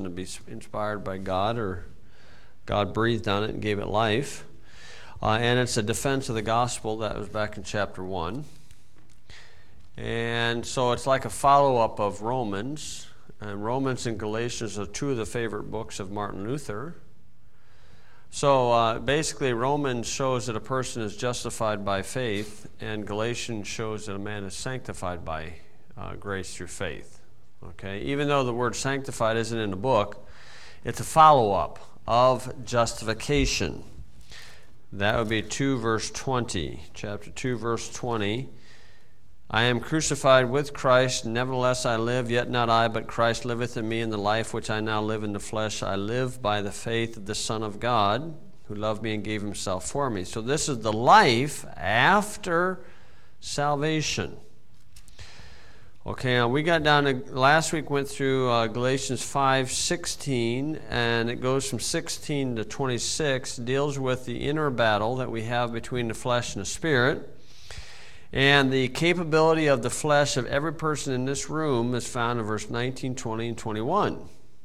to be inspired by God, or God breathed on it and gave it life. And it's a defense of the gospel. That was back in chapter 1. And so it's like a follow-up of Romans. And Romans and Galatians are two of the favorite books of Martin Luther. So basically, Romans shows that a person is justified by faith, and Galatians shows that a man is sanctified by grace through faith. Okay, even though the word sanctified isn't in the book, it's a follow-up of justification. That would be 2 verse 20. Chapter 2 verse 20. I am crucified with Christ, nevertheless I live, yet not I, but Christ liveth in me, and the life which I now live in the flesh, I live by the faith of the Son of God, who loved me and gave himself for me. So this is the life after salvation. Okay, we got down to, last week went through Galatians 5:16, and it goes from 16 to 26, deals with the inner battle that we have between the flesh and the spirit. And the capability of the flesh of every person in this room is found in verse 19, 20, and 21.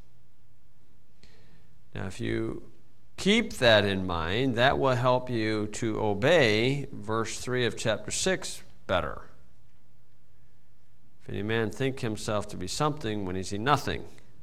Now, if you keep that in mind, that will help you to obey verse 3 of chapter 6 better. If any man think himself to be something when he's nothing.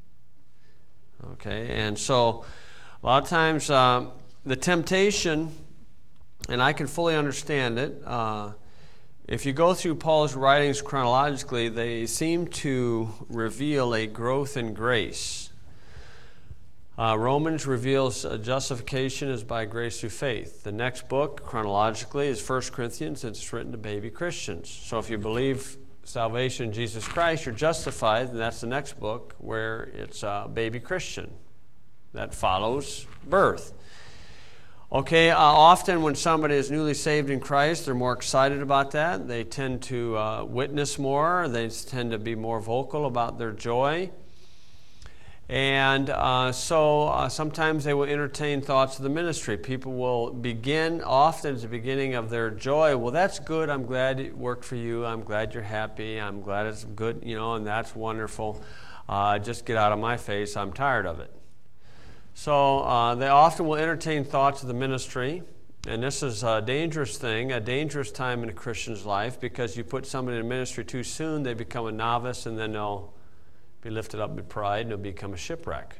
Okay, and so a lot of times the temptation, and I can fully understand it, if you go through Paul's writings chronologically, they seem to reveal a growth in grace. Romans reveals justification is by grace through faith. The next book, chronologically, is 1 Corinthians. It's written to baby Christians. So if you believe salvation in Jesus Christ, you're justified, and that's the next book where it's baby Christian. That follows birth. Okay, often when somebody is newly saved in Christ, they're more excited about that. They tend to witness more. They tend to be more vocal about their joy. And so sometimes they will entertain thoughts of the ministry. People will begin, often at the beginning of their joy, well, that's good. I'm glad it worked for you. I'm glad you're happy. I'm glad it's good, and that's wonderful. Just get out of my face. I'm tired of it. So they often will entertain thoughts of the ministry, and this is a dangerous thing, a dangerous time in a Christian's life, because you put somebody in ministry too soon, they become a novice, and then they'll be lifted up with pride, and they'll become a shipwreck.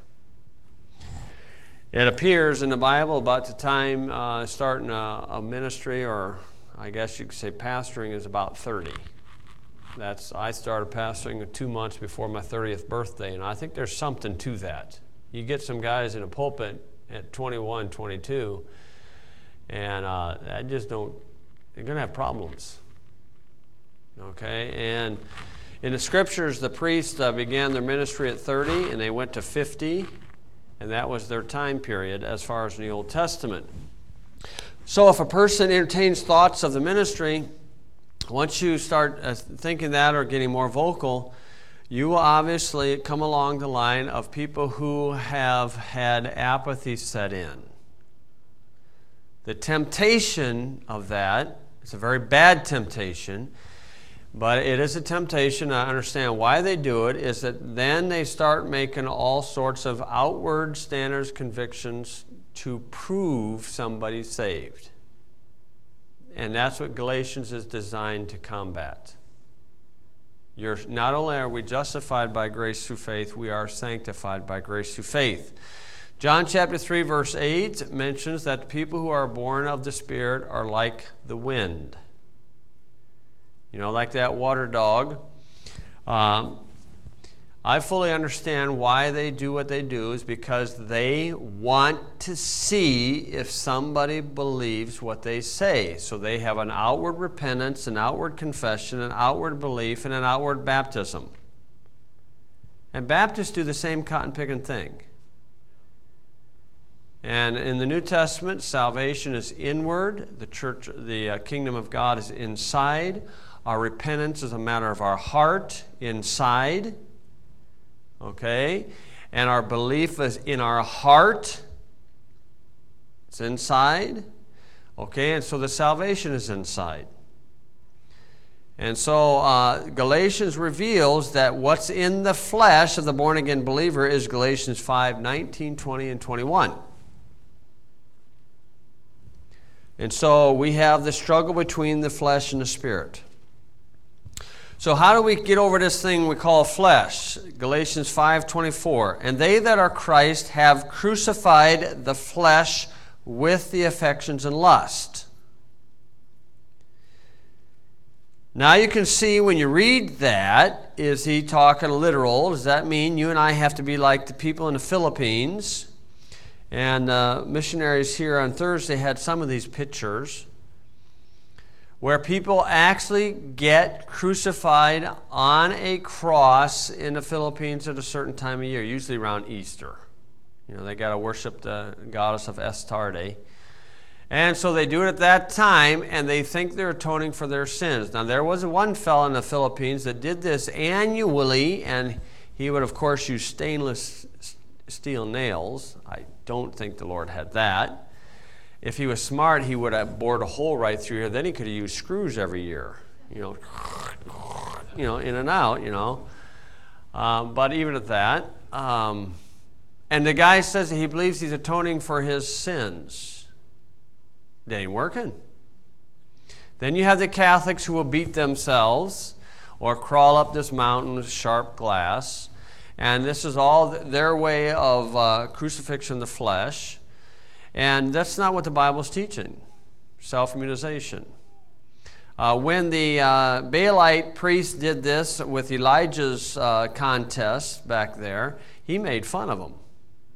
It appears in the Bible about the time starting a ministry, or I guess you could say pastoring, is about 30. I started pastoring 2 months before my 30th birthday, and I think there's something to that. You get some guys in a pulpit at 21, 22, and they're going to have problems. Okay? And in the scriptures, the priests began their ministry at 30, and they went to 50, and that was their time period as far as in the Old Testament. So if a person entertains thoughts of the ministry, once you start thinking that or getting more vocal, you will obviously come along the line of people who have had apathy set in. The temptation of that, it's a very bad temptation, but it is a temptation. I understand why they do it, is that then they start making all sorts of outward standards, convictions to prove somebody's saved. And that's what Galatians is designed to combat. Not only are we justified by grace through faith, we are sanctified by grace through faith. John chapter 3 verse 8 mentions that the people who are born of the Spirit are like the wind. Like that water dog. I fully understand why they do what they do, is because they want to see if somebody believes what they say. So they have an outward repentance, an outward confession, an outward belief, and an outward baptism. And Baptists do the same cotton-picking thing. And in the New Testament, salvation is inward. The kingdom of God is inside. Our repentance is a matter of our heart inside. Okay? And our belief is in our heart. It's inside. Okay? And so the salvation is inside. And so Galatians reveals that what's in the flesh of the born-again believer is Galatians 5:19, 20, and 21. And so we have the struggle between the flesh and the spirit. So how do we get over this thing we call flesh? Galatians 5:24. And they that are Christ have crucified the flesh with the affections and lust. Now you can see when you read that, is he talking literal? Does that mean you and I have to be like the people in the Philippines? And missionaries here on Thursday had some of these pictures where people actually get crucified on a cross in the Philippines at a certain time of year, usually around Easter. You know, they got to worship the goddess of Astarte. And so they do it at that time, and they think they're atoning for their sins. Now, there was one fellow in the Philippines that did this annually, and he would, of course, use stainless steel nails. I don't think the Lord had that. If he was smart, he would have bored a hole right through here. Then he could have used screws every year, in and out, But even at that, and the guy says that he believes he's atoning for his sins. It ain't working. Then you have the Catholics who will beat themselves or crawl up this mountain with sharp glass. And this is all their way of crucifixion of the flesh. And that's not what the Bible's teaching, self-mutilation. When the Baalite priest did this with Elijah's contest back there, he made fun of them.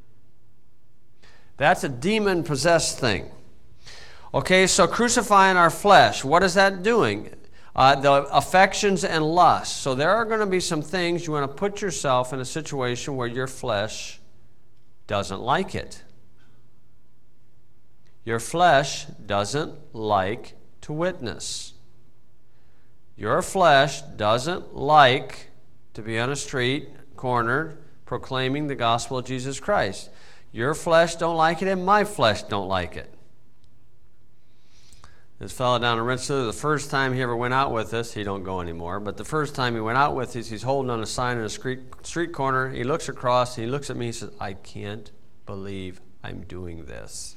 That's a demon-possessed thing. Okay, so crucifying our flesh, what is that doing? The affections and lusts. So there are going to be some things you want to put yourself in a situation where your flesh doesn't like it. Your flesh doesn't like to witness. Your flesh doesn't like to be on a street corner proclaiming the gospel of Jesus Christ. Your flesh don't like it, and my flesh don't like it. This fellow down in Rensselaer, the first time he ever went out with us, he don't go anymore, but the first time he went out with us, he's holding on a sign in a street corner. He looks across, he looks at me, he says, I can't believe I'm doing this.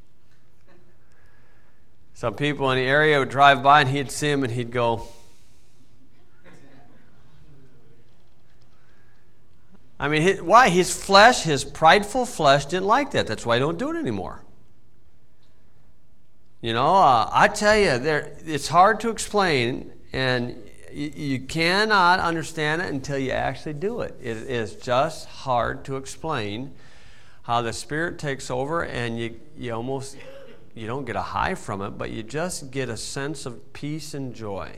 Some people in the area would drive by and he'd see him and he'd go, I mean, why? His flesh, his prideful flesh didn't like that. That's why he don't do it anymore. I tell you, it's hard to explain, and you cannot understand it until you actually do it. It is just hard to explain how the Spirit takes over, and you don't get a high from it, but you just get a sense of peace and joy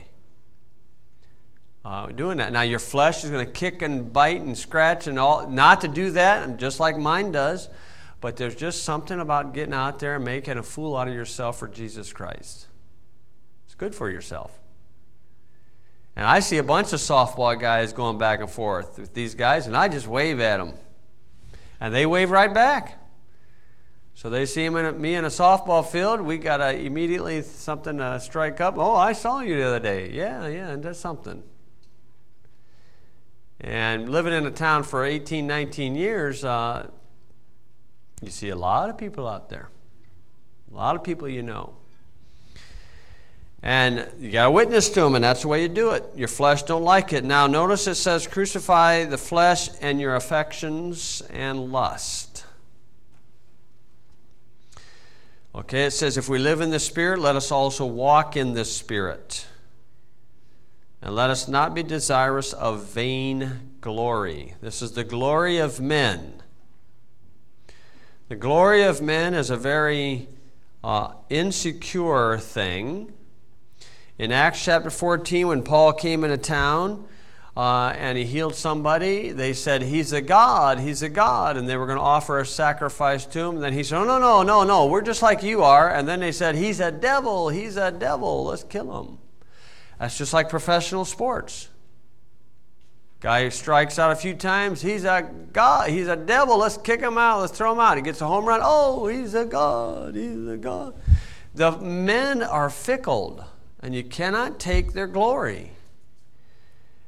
doing that. Now, your flesh is going to kick and bite and scratch and all, not to do that, just like mine does. But there's just something about getting out there and making a fool out of yourself for Jesus Christ. It's good for yourself. And I see a bunch of softball guys going back and forth with these guys, and I just wave at them. And they wave right back. So they see me in a softball field, we got to immediately something to strike up. Oh, I saw you the other day. Yeah, and that's something. And living in a town for 18, 19 years, you see a lot of people out there. A lot of people you know. And you got to witness to them, and that's the way you do it. Your flesh don't like it. Now, notice it says, crucify the flesh and your affections and lust. Okay, it says, if we live in the Spirit, let us also walk in the Spirit. And let us not be desirous of vain glory. This is the glory of men. The glory of men is a very insecure thing. In Acts chapter 14, when Paul came into town and he healed somebody, they said, he's a god, and they were going to offer a sacrifice to him. And then he said, no, we're just like you are. And then they said, he's a devil, let's kill him. That's just like professional sports. Guy who strikes out a few times, he's a god, he's a devil, let's kick him out, let's throw him out. He gets a home run, oh, he's a god. The men are fickle, and you cannot take their glory.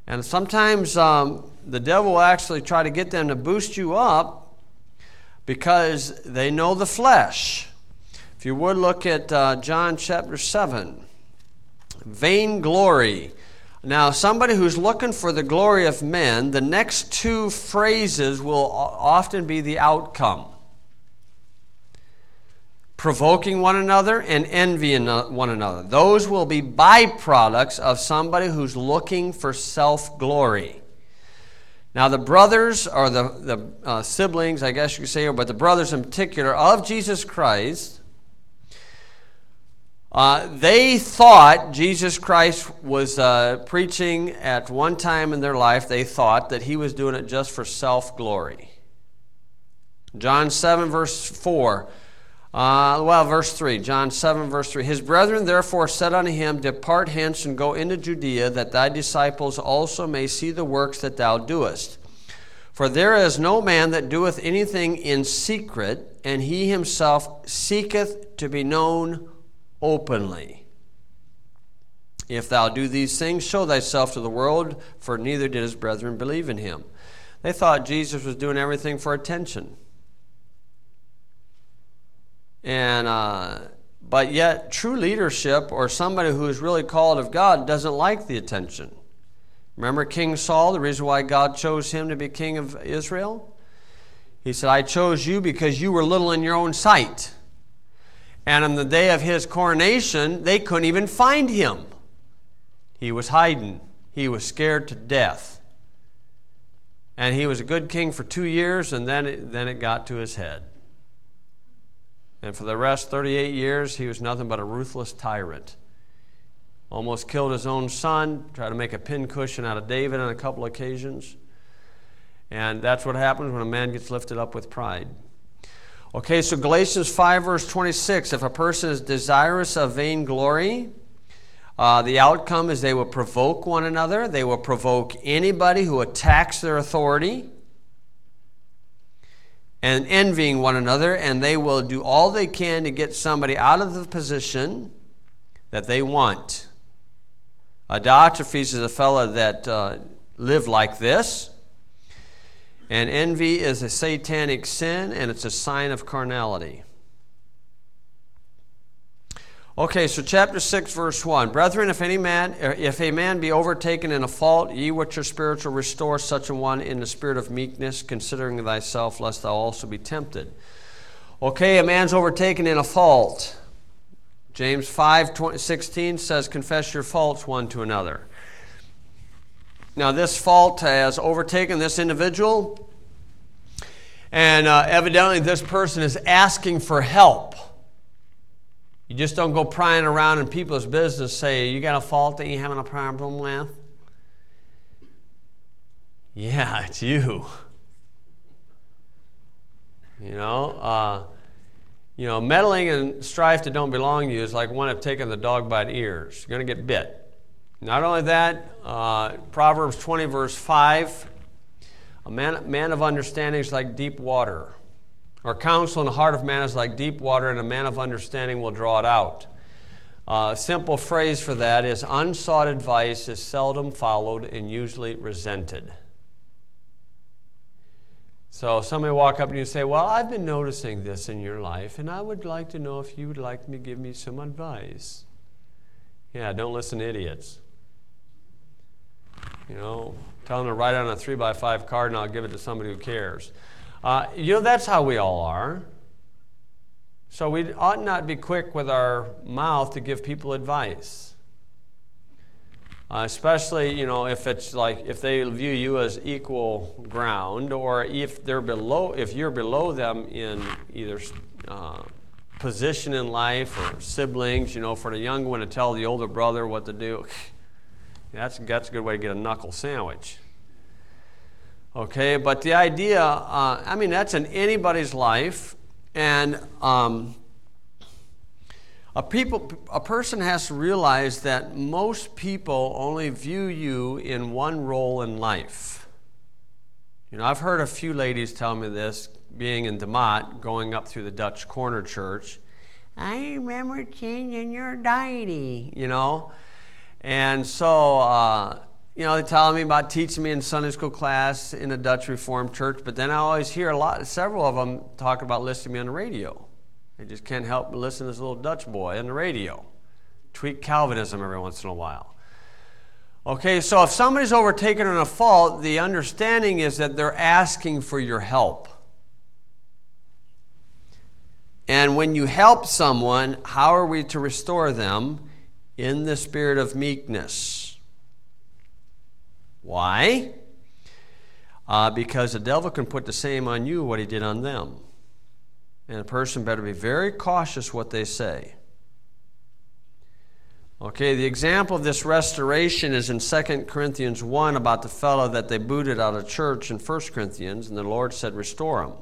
And sometimes the devil will actually try to get them to boost you up because they know the flesh. If you would look at John chapter 7, vainglory. Now, somebody who's looking for the glory of men, the next two phrases will often be the outcome. Provoking one another and envying one another. Those will be byproducts of somebody who's looking for self-glory. Now, the brothers, or the siblings, I guess you could say, but the brothers in particular of Jesus Christ, they thought Jesus Christ was preaching at one time in their life. They thought that he was doing it just for self-glory. John 7, verse 4. Verse 3. John 7, verse 3. His brethren therefore said unto him, Depart hence and go into Judea, that thy disciples also may see the works that thou doest. For there is no man that doeth anything in secret, and he himself seeketh to be known openly. If thou do these things, show thyself to the world, for neither did his brethren believe in him. They thought Jesus was doing everything for attention. But yet, true leadership, or somebody who is really called of God, doesn't like the attention. Remember King Saul, the reason why God chose him to be king of Israel? He said, I chose you because you were little in your own sight. And on the day of his coronation, they couldn't even find him. He was hiding. He was scared to death. And he was a good king for 2 years, and then it got to his head. And for the rest, 38 years, he was nothing but a ruthless tyrant. Almost killed his own son, tried to make a pincushion out of David on a couple occasions. And that's what happens when a man gets lifted up with pride. Okay, so Galatians 5, verse 26, if a person is desirous of vainglory, the outcome is they will provoke one another. They will provoke anybody who attacks their authority, and envying one another, and they will do all they can to get somebody out of the position that they want. Diotrephes is a fellow that lived like this. And envy is a satanic sin, and it's a sign of carnality. Okay, so chapter 6, verse 1. Brethren, if a man be overtaken in a fault, ye which are spiritual, restore such a one in the spirit of meekness, considering thyself, lest thou also be tempted. Okay, a man's overtaken in a fault. James 5:16 says, confess your faults one to another. Now, this fault has overtaken this individual, and evidently this person is asking for help. You just don't go prying around in people's business, say, you got a fault that you're having a problem with? Yeah, it's you. Meddling and strife that don't belong to you is like one of taking the dog by the ears. You're going to get bit. Not only that, Proverbs 20, verse 5, a man of understanding is like deep water. Or counsel in the heart of man is like deep water, and a man of understanding will draw it out. A simple phrase for that is, unsought advice is seldom followed and usually resented. So somebody walk up to you and say, well, I've been noticing this in your life, and I would like to know if you would like to give me some advice. Yeah, don't listen to idiots. Tell them to write on a 3x5 card, and I'll give it to somebody who cares. That's how we all are. So we ought not be quick with our mouth to give people advice. Especially, if it's like, if they view you as equal ground, or if you're below them in either position in life or siblings, for the young one to tell the older brother what to do. That's a good way to get a knuckle sandwich. Okay, but the idea, that's in anybody's life, and a person has to realize that most people only view you in one role in life. I've heard a few ladies tell me this, being in DeMott, going up through the Dutch Corner Church. I remember changing your deity, And so They're telling me about teaching me in Sunday school class in a Dutch Reformed church, but then I always hear several of them talking about listening to me on the radio. They just can't help but listen to this little Dutch boy on the radio. Tweak Calvinism every once in a while. Okay, so if somebody's overtaken in a fault, the understanding is that they're asking for your help. And when you help someone, how are we to restore them? In the spirit of meekness. Why? Because the devil can put the same on you what he did on them. And a person better be very cautious what they say. Okay, the example of this restoration is in 2 Corinthians 1 about the fellow that they booted out of church in 1 Corinthians, and the Lord said, restore him.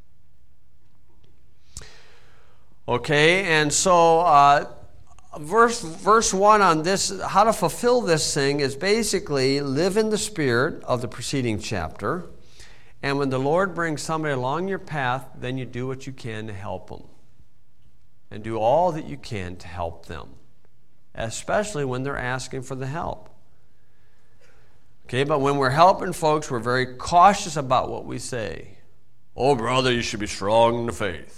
Okay, and so verse 1 on this, how to fulfill this thing is basically live in the spirit of the preceding chapter, and when the Lord brings somebody along your path, then you do what you can to help them. And do all that you can to help them, especially when they're asking for the help. Okay, but when we're helping folks, we're very cautious about what we say. Oh, brother, you should be strong in the faith.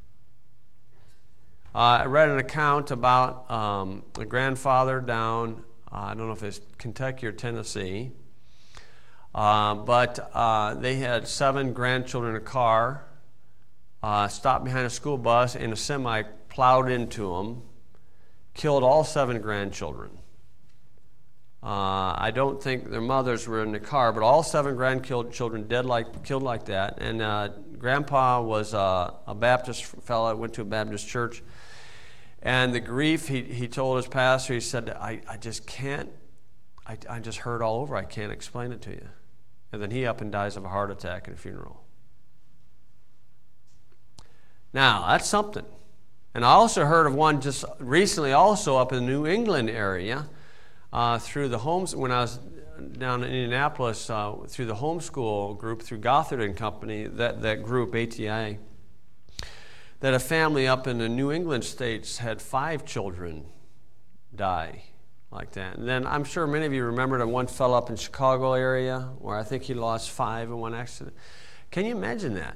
I read an account about a grandfather down, I don't know if it's Kentucky or Tennessee, but they had 7 grandchildren in a car, stopped behind a school bus, and a semi plowed into them, killed all 7 grandchildren. I don't think their mothers were in the car, but all 7 grandchildren killed like that. And Grandpa was a Baptist fellow, went to a Baptist church. And the grief, he told his pastor, he said, I just can't, I just hurt all over. I can't explain it to you. And then he up and dies of a heart attack at a funeral. Now, that's something. And I also heard of one just recently also up in the New England area through the homes, when I was down in Indianapolis, through the homeschool group, through Gothard and Company, that group, ATI, that a family up in the New England states had 5 children die like that. And then I'm sure many of you remember that one fell up in Chicago area where I think he lost 5 in one accident. Can you imagine that?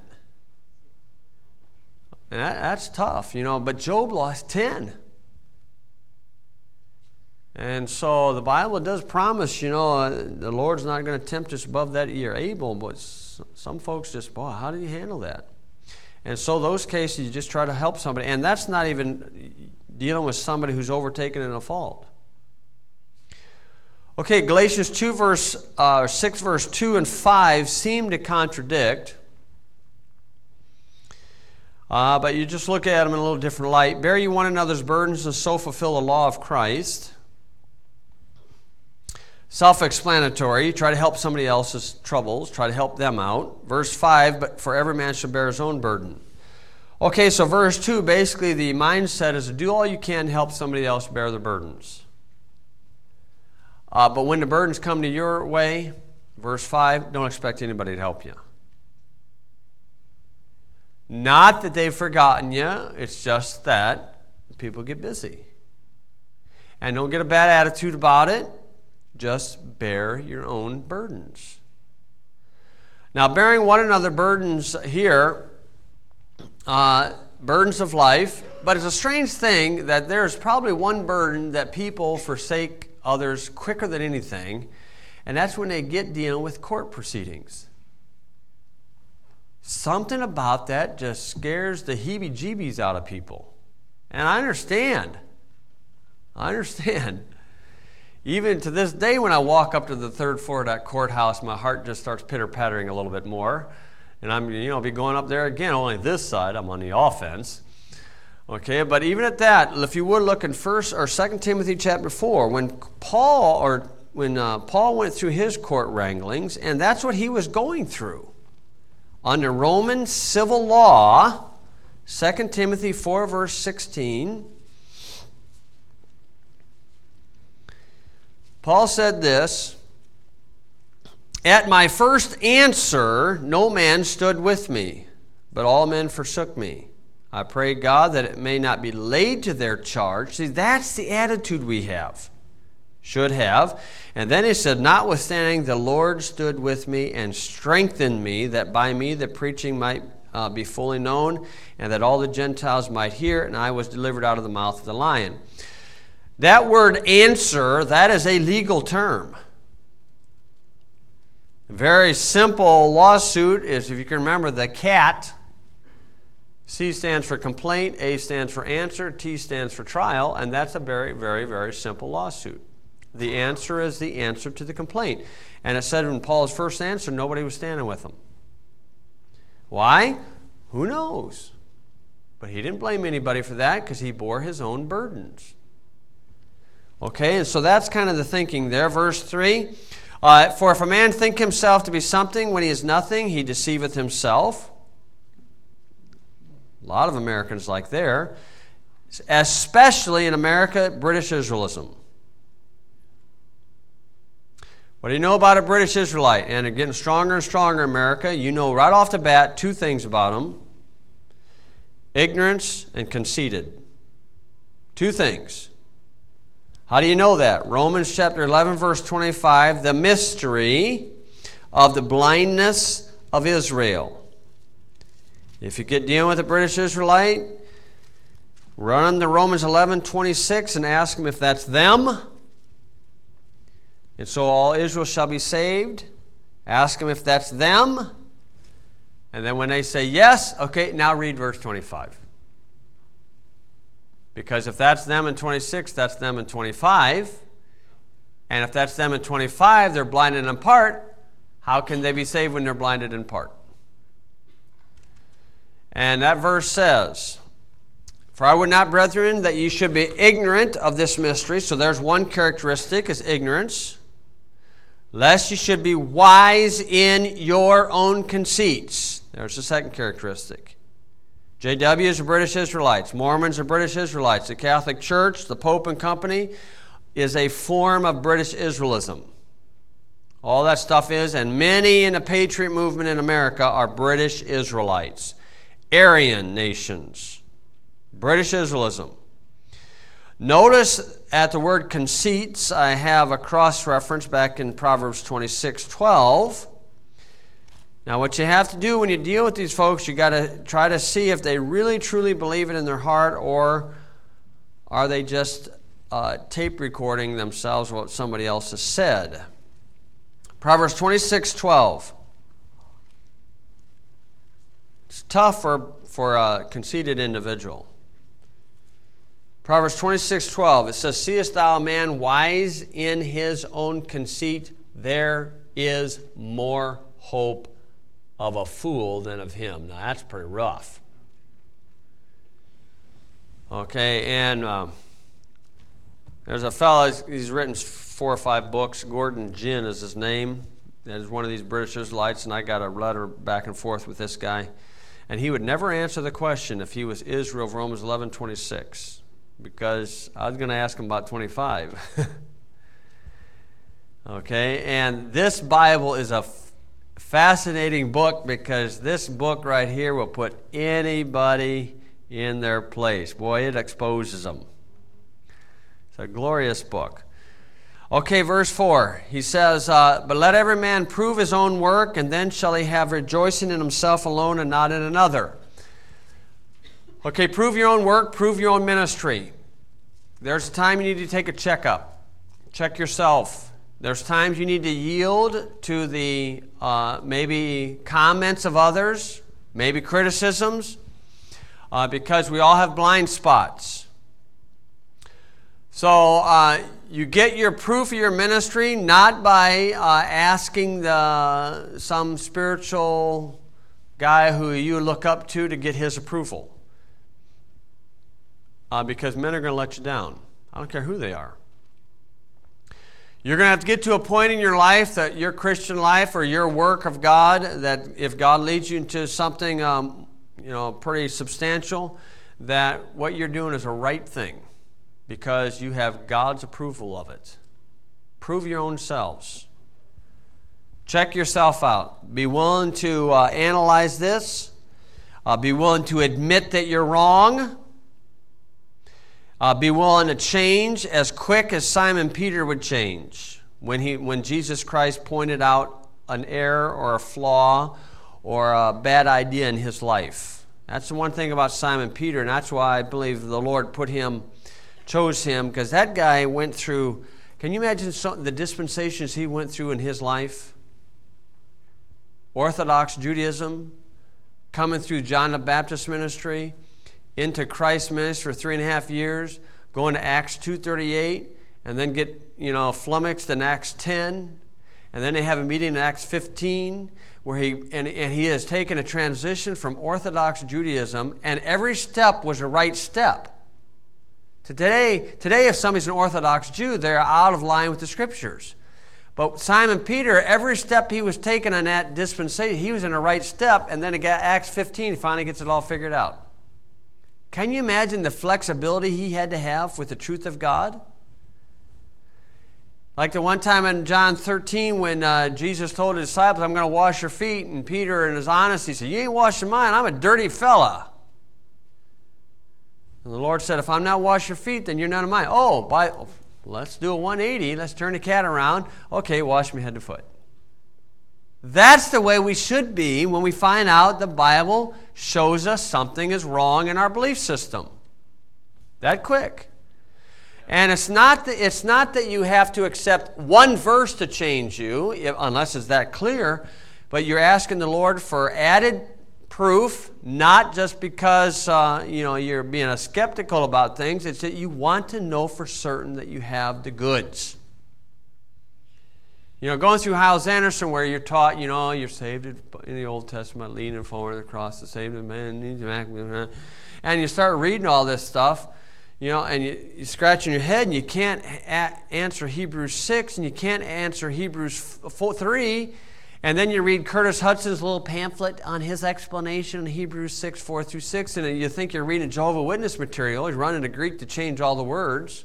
And that's tough, but Job lost 10. And so the Bible does promise, the Lord's not going to tempt us above that you're able, but some folks just, boy, how do you handle that? And so those cases, you just try to help somebody. And that's not even dealing with somebody who's overtaken in a fault. Okay, Galatians 6, verse 2 and 5 seem to contradict. But you just look at them in a little different light. Bear ye one another's burdens and so fulfill the law of Christ. Self-explanatory. Try to help somebody else's troubles. Try to help them out. Verse 5, but for every man shall bear his own burden. Okay, so verse 2, basically the mindset is to do all you can to help somebody else bear their burdens. But when the burdens come to your way, verse 5, don't expect anybody to help you. Not that they've forgotten you, it's just that people get busy. And don't get a bad attitude about it. Just bear your own burdens. Now, bearing one another burdens here, burdens of life, but it's a strange thing that there's probably one burden that people forsake others quicker than anything, and that's when they get dealing with court proceedings. Something about that just scares the heebie-jeebies out of people. And I understand. Even to this day, when I walk up to the 3rd floor of that courthouse, my heart just starts pitter-pattering a little bit more. And I'm, be going up there again, only this side, I'm on the offense. Okay, but even at that, if you would look in 1 or 2 Timothy chapter 4, when Paul went through his court wranglings, and that's what he was going through. Under Roman civil law, 2 Timothy 4, verse 16, Paul said this, at my first answer, no man stood with me, but all men forsook me. I pray God that it may not be laid to their charge. See, that's the attitude we have. Should have. And then he said, notwithstanding, the Lord stood with me and strengthened me, that by me the preaching might be fully known, and that all the Gentiles might hear, and I was delivered out of the mouth of the lion. That word answer, that is a legal term. A very simple lawsuit is, if you can remember, the CAT. C stands for complaint, A stands for answer, T stands for trial, and that's a very, very, very simple lawsuit. The answer is the answer to the complaint. And it said in Paul's first answer, nobody was standing with him. Why? Who knows? But he didn't blame anybody for that because he bore his own burdens. Okay, and so that's kind of the thinking there. Verse 3, for if a man think himself to be something when he is nothing, he deceiveth himself. A lot of Americans like there, especially in America, British Israelism. What do you know about a British Israelite? And they're getting stronger and stronger in America. You know right off the bat two things about them. Ignorance and conceited. Two things. How do you know that? Romans chapter 11, verse 25, the mystery of the blindness of Israel. If you get dealing with a British Israelite, run them to Romans 11, 26 and ask them if that's them. And so all Israel shall be saved. Ask them if that's them. And then when they say yes, okay, now read verse 25. Because if that's them in 26, that's them in 25. And if that's them in 25, they're blinded in part. How can they be saved when they're blinded in part? And that verse says, for I would not, brethren, that ye should be ignorant of this mystery. So there's one characteristic, is ignorance. Lest ye should be wise in your own conceits. There's the second characteristic. JWs are British Israelites. Mormons are British Israelites. The Catholic Church, the Pope and company, is a form of British Israelism. All that stuff is, and many in the Patriot movement in America are British Israelites. Aryan nations. British Israelism. Notice at the word conceits, I have a cross-reference back in Proverbs 26:12. Now, what you have to do when you deal with these folks, you got to try to see if they really, truly believe it in their heart, or are they just tape recording themselves what somebody else has said. Proverbs 26:12. It's tough for a conceited individual. Proverbs 26:12, it says, seest thou a man wise in his own conceit? There is more hope of a fool than of him. Now, that's pretty rough. Okay, and there's a fellow, he's written 4 or 5 books. Gordon Ginn is his name. There's one of these British Israelites, and I got a letter back and forth with this guy. And he would never answer the question if he was Israel of Romans 11:26, because I was going to ask him about 25. Okay, and this Bible is a fascinating book, because this book right here will put anybody in their place. Boy, it exposes them. It's a glorious book. Okay, verse 4. He says, but let every man prove his own work, and then shall he have rejoicing in himself alone and not in another. Okay, prove your own work, prove your own ministry. There's a time you need to take a checkup. Check yourself. There's times you need to yield to the maybe comments of others, maybe criticisms, because we all have blind spots. So you get your proof of your ministry not by asking some spiritual guy who you look up to get his approval, because men are going to let you down. I don't care who they are. You're going to have to get to a point in your life, that your Christian life or your work of God, that if God leads you into something pretty substantial, that what you're doing is a right thing, because you have God's approval of it. Prove your own selves. Check yourself out. Be willing to analyze this. Be willing to admit that you're wrong. Be willing to change as quick as Simon Peter would change when Jesus Christ pointed out an error or a flaw or a bad idea in his life. That's the one thing about Simon Peter, and that's why I believe the Lord chose him, because that guy went through, can you imagine the dispensations he went through in his life? Orthodox Judaism, coming through John the Baptist ministry, into Christ's ministry for 3.5 years, going to Acts 2:38, and then get flummoxed in Acts 10, and then they have a meeting in Acts 15 where he has taken a transition from Orthodox Judaism, and every step was a right step. Today, if somebody's an Orthodox Jew, they're out of line with the Scriptures. But Simon Peter, every step he was taking on that dispensation, he was in a right step, and then Acts 15, he finally gets it all figured out. Can you imagine the flexibility he had to have with the truth of God? Like the one time in John 13 when Jesus told his disciples, I'm going to wash your feet, and Peter in his honesty said, you ain't washing mine, I'm a dirty fella. And the Lord said, if I'm not washing your feet, then you're none of mine. Let's do a 180, let's turn the cat around. Okay, wash me head to foot. That's the way we should be when we find out the Bible shows us something is wrong in our belief system. That quick. And it's not that you have to accept one verse to change you, unless it's that clear, but you're asking the Lord for added proof, not just because you're being skeptical about things. It's that you want to know for certain that you have the goods. Going through Hyles Anderson, where you're taught, you're saved in the Old Testament, leaning forward across the saved man, and you start reading all this stuff, and you're scratching your head, and you can't answer Hebrews 6, and you can't answer Hebrews 3, and then you read Curtis Hudson's little pamphlet on his explanation in Hebrews 6, 4 through 6, and you think you're reading Jehovah's Witness material. He's running to Greek to change all the words.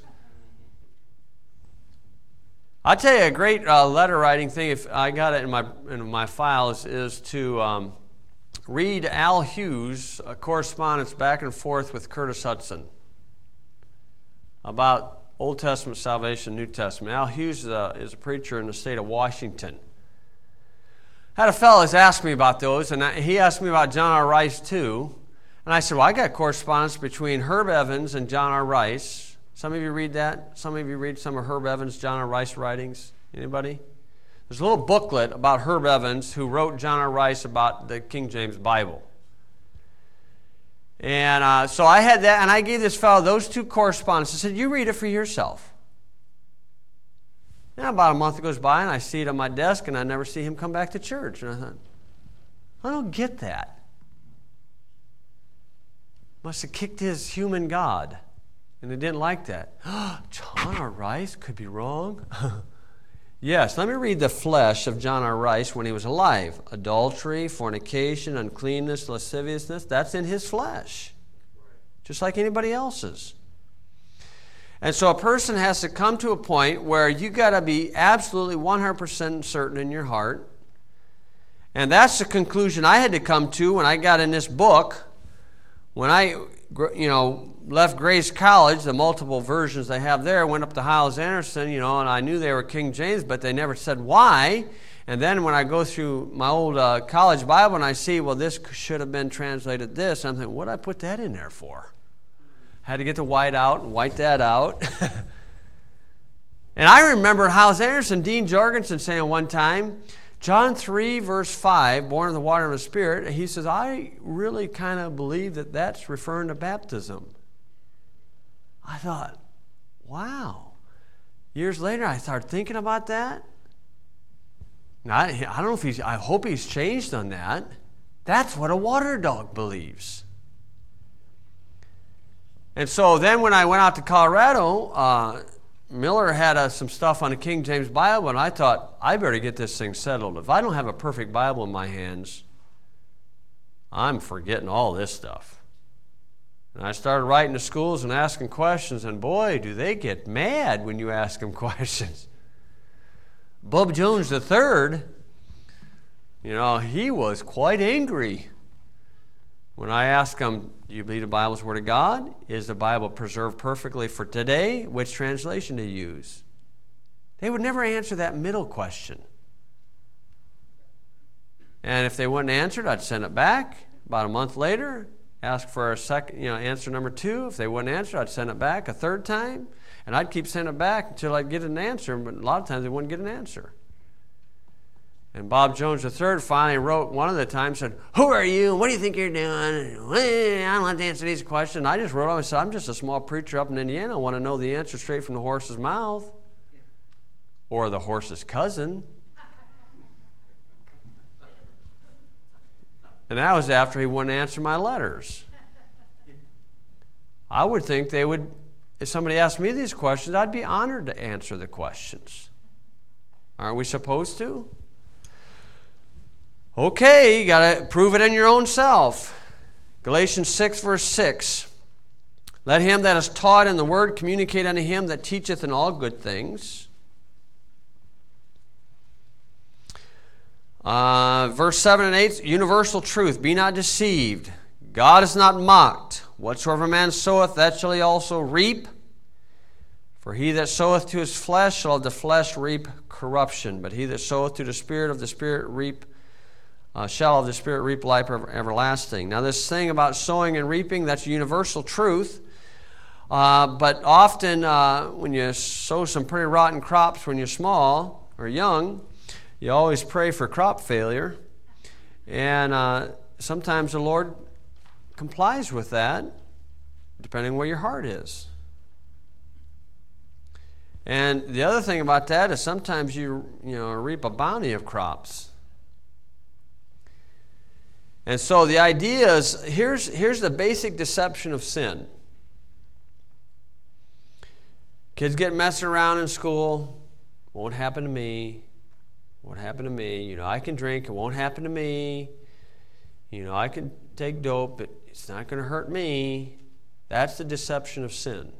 I'll tell you a great letter writing thing, if I got it in my files, is to read Al Hughes' correspondence back and forth with Curtis Hudson about Old Testament salvation, New Testament. Al Hughes is a preacher in the state of Washington. I had a fellow that's asked me about those, and he asked me about John R. Rice too. And I said, well, I got correspondence between Herb Evans and John R. Rice. Some of you read that? Some of you read some of Herb Evans, John R. Rice writings? Anybody? There's a little booklet about Herb Evans, who wrote John R. Rice about the King James Bible. And so I had that, and I gave this fellow those two correspondences. I said, you read it for yourself. And about a month goes by, and I see it on my desk, and I never see him come back to church. And I thought, I don't get that. Must have kicked his human God. And they didn't like that. John R. Rice could be wrong? Yes, let me read the flesh of John R. Rice when he was alive. Adultery, fornication, uncleanness, lasciviousness, that's in his flesh. Just like anybody else's. And so a person has to come to a point where you got to be absolutely 100% certain in your heart. And that's the conclusion I had to come to when I got in this book. When I, left Grace College, the multiple versions they have there, went up to Hyles Anderson, and I knew they were King James, but they never said why. And then when I go through my old college Bible and I see, well, this should have been translated this, I'm thinking, what did I put that in there for? Had to get the white out and white that out. And I remember Hyles Anderson, Dean Jorgensen saying one time, John 3, verse 5, born of the water and the Spirit, he says, I really kind of believe that that's referring to baptism. I thought, wow. Years later, I started thinking about that. Now, I don't know if I hope he's changed on that. That's what a water dog believes. And so then when I went out to Colorado, Miller had some stuff on the King James Bible, and I thought, I better get this thing settled. If I don't have a perfect Bible in my hands, I'm forgetting all this stuff. And I started writing to schools and asking questions, and boy, do they get mad when you ask them questions. Bub Jones III, he was quite angry. When I ask them, do you believe the Bible is the Word of God? Is the Bible preserved perfectly for today? Which translation to use? They would never answer that middle question. And if they wouldn't answer it, I'd send it back. About a month later, ask for a second, answer number 2. If they wouldn't answer, I'd send it back a third time. And I'd keep sending it back until I'd get an answer, but a lot of times they wouldn't get an answer. And Bob Jones III finally wrote one of the times, said, who are you? What do you think you're doing? I don't have to answer these questions. I just wrote on and said, I'm just a small preacher up in Indiana. I want to know the answer straight from the horse's mouth. Or the horse's cousin. And that was after he wouldn't answer my letters. I would think they would, if somebody asked me these questions, I'd be honored to answer the questions. Aren't we supposed to? Okay, you got to prove it in your own self. Galatians 6, verse 6. Let him that is taught in the word communicate unto him that teacheth in all good things. Verse 7 and 8, universal truth. Be not deceived. God is not mocked. Whatsoever man soweth, that shall he also reap. For he that soweth to his flesh shall of the flesh reap corruption. But he that soweth to the Spirit of the Spirit shall of the Spirit reap life everlasting. Now this thing about sowing and reaping, that's universal truth. But often when you sow some pretty rotten crops when you're small or young, you always pray for crop failure. And sometimes the Lord complies with that, depending where your heart is. And the other thing about that is sometimes you reap a bounty of crops. And so the idea is, here's the basic deception of sin. Kids get messing around in school. Won't happen to me. Won't happen to me. I can drink. It won't happen to me. I can take dope. But it's not going to hurt me. That's the deception of sin.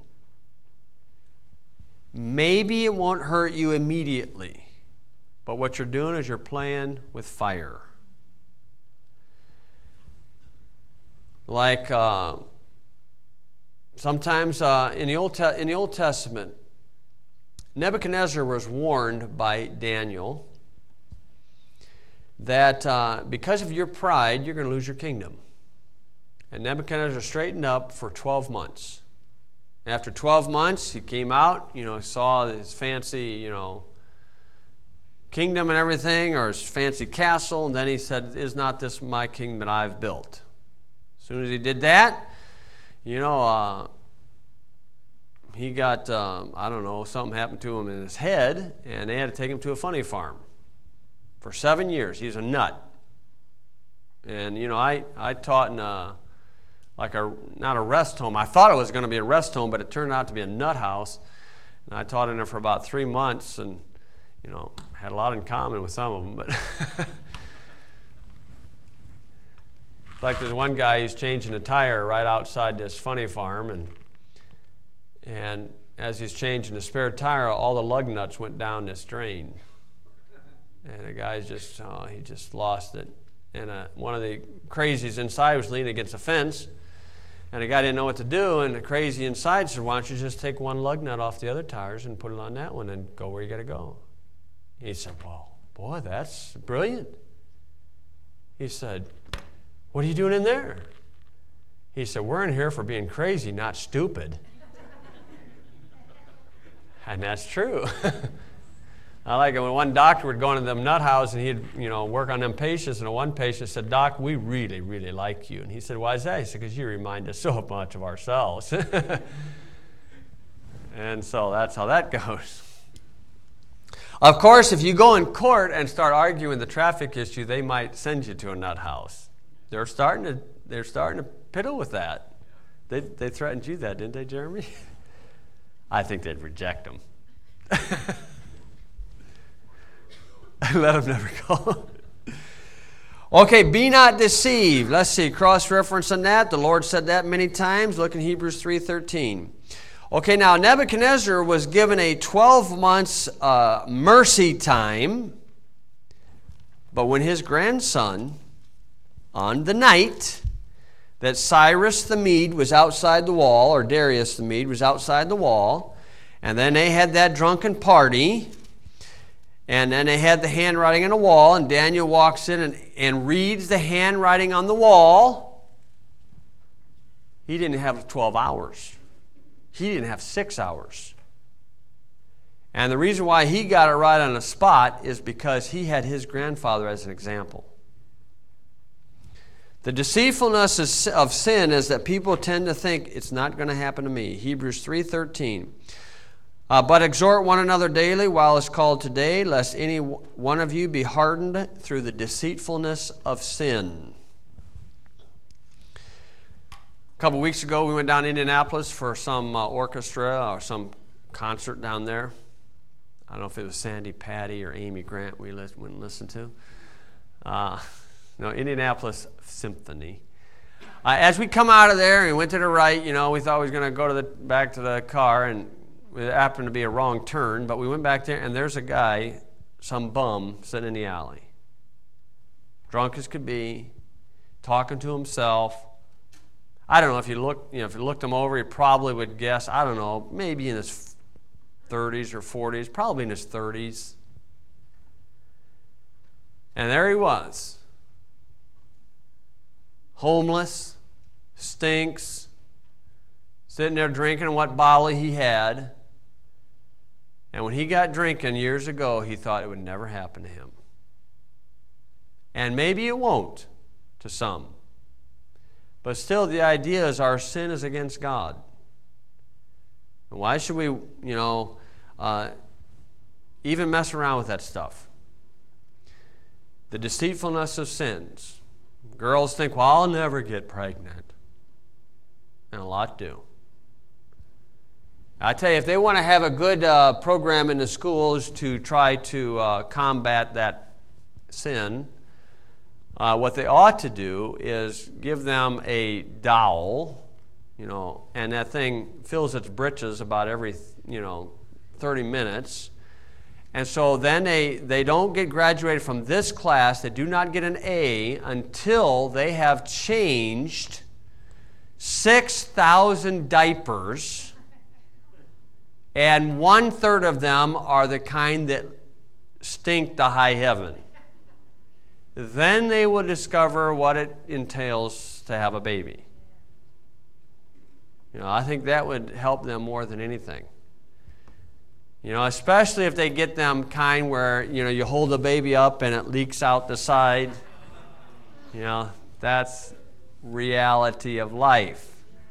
Maybe it won't hurt you immediately. But what you're doing is you're playing with fire. Like sometimes in the Old Testament, Nebuchadnezzar was warned by Daniel that because of your pride, you're going to lose your kingdom. And Nebuchadnezzar straightened up for 12 months. After 12 months, he came out, saw his fancy, kingdom and everything, or his fancy castle, and then he said, is not this my kingdom that I've built? As soon as he did that, he got, something happened to him in his head, and they had to take him to a funny farm. For 7 years, he's a nut. And, I taught in not a rest home. I thought it was going to be a rest home, but it turned out to be a nut house. And I taught in there for about 3 months and, had a lot in common with some of them. But like there's one guy who's changing a tire right outside this funny farm, and as he's changing the spare tire, all the lug nuts went down this drain. And the guy's he just lost it. And one of the crazies inside was leaning against a fence, and the guy didn't know what to do, and the crazy inside said, why don't you just take one lug nut off the other tires and put it on that one and go where you got to go? He said, well, boy, that's brilliant. He said, what are you doing in there? He said, we're in here for being crazy, not stupid. And that's true. I like it when one doctor would go into them nut house and he'd, work on them patients, and one patient said, Doc, we really, really like you. And he said, why is that? He said, because you remind us so much of ourselves. And so that's how that goes. Of course, if you go in court and start arguing the traffic issue, they might send you to a nut house. They're starting to piddle with that. They threatened you that, didn't they, Jeremy? I think they'd reject them. Let them never go. Okay, be not deceived. Let's see, cross-reference on that. The Lord said that many times. Look in Hebrews 3:13. Okay, now Nebuchadnezzar was given a 12 months mercy time, but when his grandson, on the night that Cyrus the Mede was outside the wall, or Darius the Mede was outside the wall, and then they had that drunken party, and then they had the handwriting on the wall, and Daniel walks in and reads the handwriting on the wall. He didn't have 12 hours. He didn't have 6 hours. And the reason why he got it right on the spot is because he had his grandfather as an example. The deceitfulness of sin is that people tend to think it's not going to happen to me. Hebrews 3:13. But exhort one another daily while it's called today, lest any one of you be hardened through the deceitfulness of sin. A couple weeks ago, we went down to Indianapolis for some orchestra or some concert down there. I don't know if it was Sandy Patty or Amy Grant we went and listened to. No, Indianapolis Symphony. As we come out of there and went to the right, we thought we was going to go back to the car, and it happened to be a wrong turn, but we went back there, and there's a guy, some bum, sitting in the alley. Drunk as could be, talking to himself. I don't know if you looked him over, you probably would guess, I don't know, maybe in his 30s or 40s, probably in his 30s. And there he was. Homeless, stinks, sitting there drinking what bottle he had. And when he got drinking years ago, he thought it would never happen to him. And maybe it won't to some. But still, the idea is our sin is against God. And why should we, even mess around with that stuff? The deceitfulness of sins. Girls think, well, I'll never get pregnant. And a lot do. I tell you, if they want to have a good program in the schools to try to combat that sin, what they ought to do is give them a dowel, and that thing fills its britches about every, 30 minutes. And so then they don't get graduated from this class. They do not get an A until they have changed 6,000 diapers, and 1/3 of them are the kind that stink to high heaven. Then they will discover what it entails to have a baby. I think that would help them more than anything. Especially if they get them kind where, you hold the baby up and it leaks out the side. That's reality of life.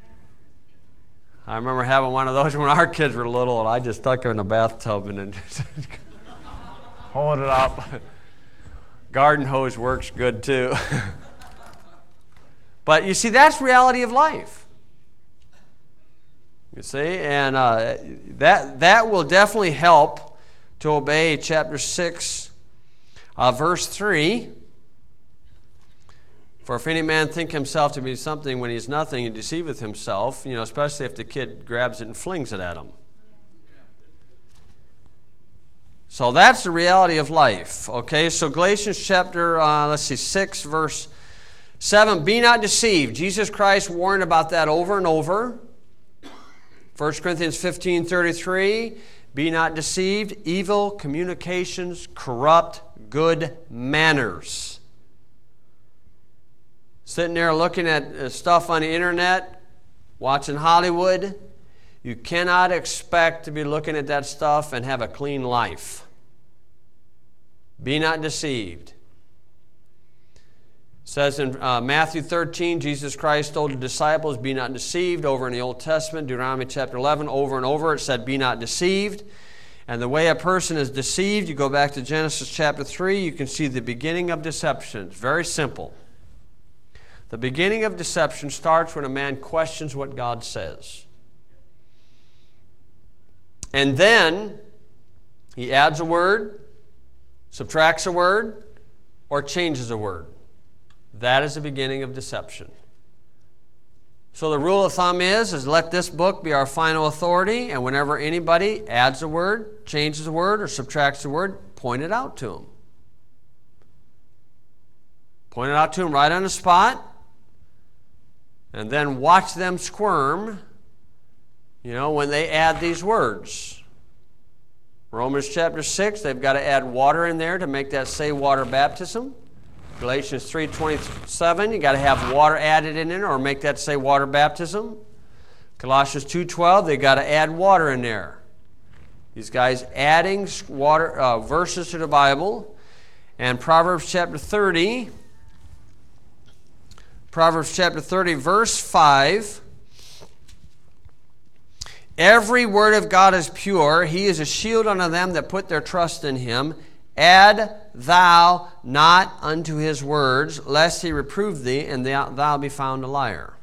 I remember having one of those when our kids were little, and I just stuck her in a bathtub and then hold it up. Garden hose works good too. But you see, that's reality of life. You see, and that will definitely help to obey chapter 6, verse 3. For if any man think himself to be something when he's nothing, he deceiveth himself, especially if the kid grabs it and flings it at him. So that's the reality of life. Okay, so Galatians chapter, 6, verse 7. Be not deceived. Jesus Christ warned about that over and over. 1 Corinthians 15:33. Be not deceived. Evil communications corrupt good manners. Sitting there looking at stuff on the internet, watching Hollywood, you cannot expect to be looking at that stuff and have a clean life. Be not deceived. It says in Matthew 13, Jesus Christ told the disciples, be not deceived. Over in the Old Testament, Deuteronomy chapter 11, over and over it said, be not deceived. And the way a person is deceived, you go back to Genesis chapter 3, you can see the beginning of deception. It's very simple. The beginning of deception starts when a man questions what God says. And then he adds a word, subtracts a word, or changes a word. That is the beginning of deception. So the rule of thumb is let this book be our final authority, and whenever anybody adds a word, changes a word, or subtracts a word, point it out to them. Point it out to them right on the spot. And then watch them squirm, when they add these words. Romans chapter 6, they've got to add water in there to make that say water baptism. Galatians 3:27, you got to have water added in it or make that say water baptism. Colossians 2:12, they got to add water in there. These guys adding water verses to the Bible. And Proverbs chapter 30, verse 5. Every word of God is pure. He is a shield unto them that put their trust in him. Add thou not unto his words, lest he reprove thee, and thou be found a liar.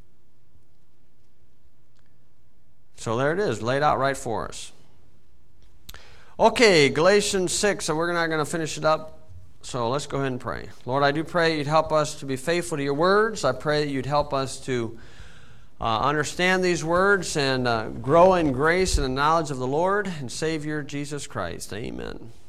So there it is, laid out right for us. Okay, Galatians 6, and we're not going to finish it up. So let's go ahead and pray. Lord, I do pray you'd help us to be faithful to your words. I pray that you'd help us to understand these words and grow in grace and the knowledge of the Lord and Savior Jesus Christ. Amen.